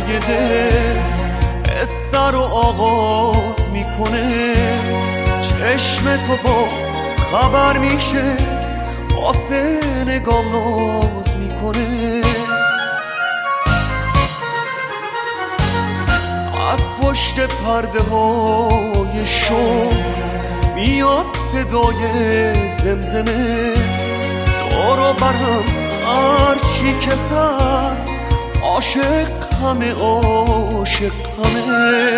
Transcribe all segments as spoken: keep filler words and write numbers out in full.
پای دل قصه رو آغاز میکنه. چشم تو با خبر میشه، واسه نگاه ناز میکنه. از پشت پرده های شو میاد صدای زمزمه. دور و برم هرچی که هست، عاشق همه عاشق همه.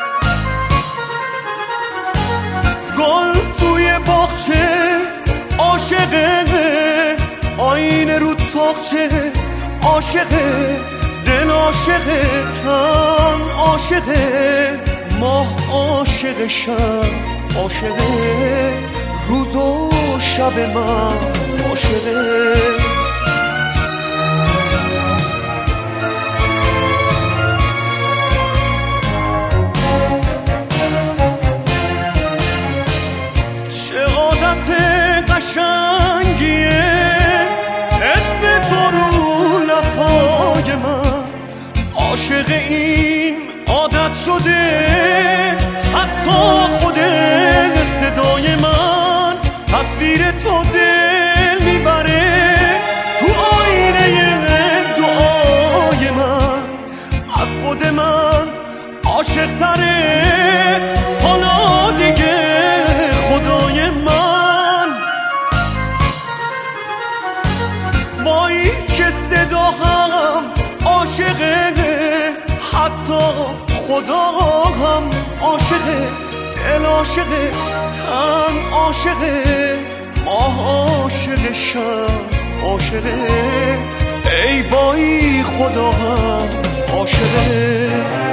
گل توی باغچه عاشقه، آینه رو تاقچه عاشقه. دل عاشقه، تن عاشقه، ماه عاشق شب عاشقه. روز و شب من عاشقه. چه عادت قشنگیه اسم تو رو لبای من. عاشق این عادت شده، حتی خود صدای من. تصویر تو دل میبره تو آینه دعای من. از خود من عاشق تره حالا دیگه خدای من. وای که صدا هم عاشقه، حتی خدا هم عاشقه. دل عاشقه، تن عاشقه، ماه عاشق شب عاشقه. ای وای خدا هم عاشقه.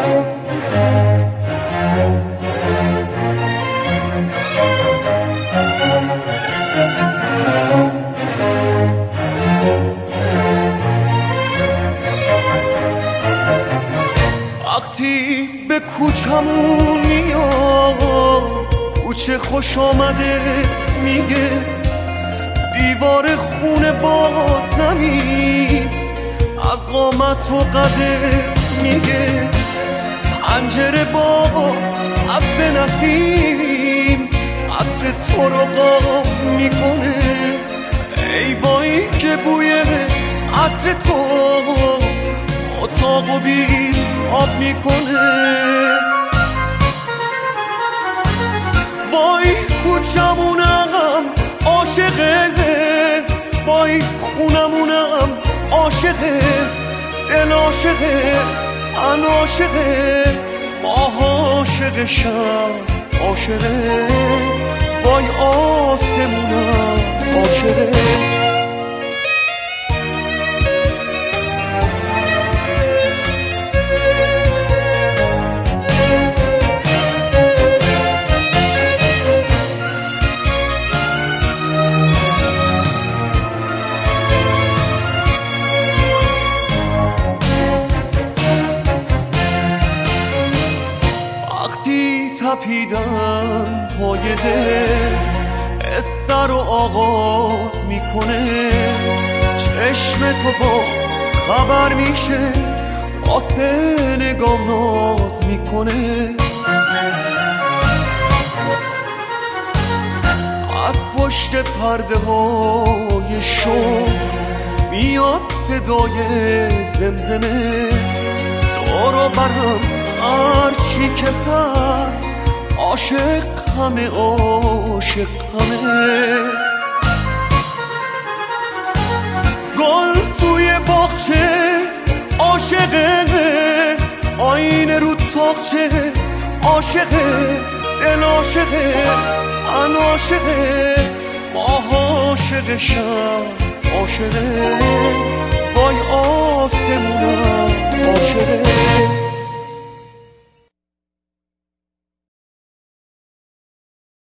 وقتی به کوچمون میاد، کوچه خوش آمدت میگه. دیوار خونه با زمین از قامت و قدت میگه. پنجره با اصل نسیم عطر تو رو قاب میکنه. ای وای که بوی عطر تو اتاق و بیت آب میکنه. وای کوچمونم عاشقه، وای خونمونم عاشقه. دل عاشقه، تن عاشقه، ماه عاشق شب عاشقه. وای آسمونم عاشقه. تپیدن پای دل قصه رو آغاز میکنه. چشم تو با خبر میشه، واسه نگاه ناز میکنه. از پشت پرده های شو میاد صدای زمزمه. دور و برم هرچی که هست، عاشق همه عاشق همه. گل توی باغچه عاشقه، آینه رو تاقچه عاشقه. دل عاشقه، تن عاشقه، ماه عاشق شب عاشقه.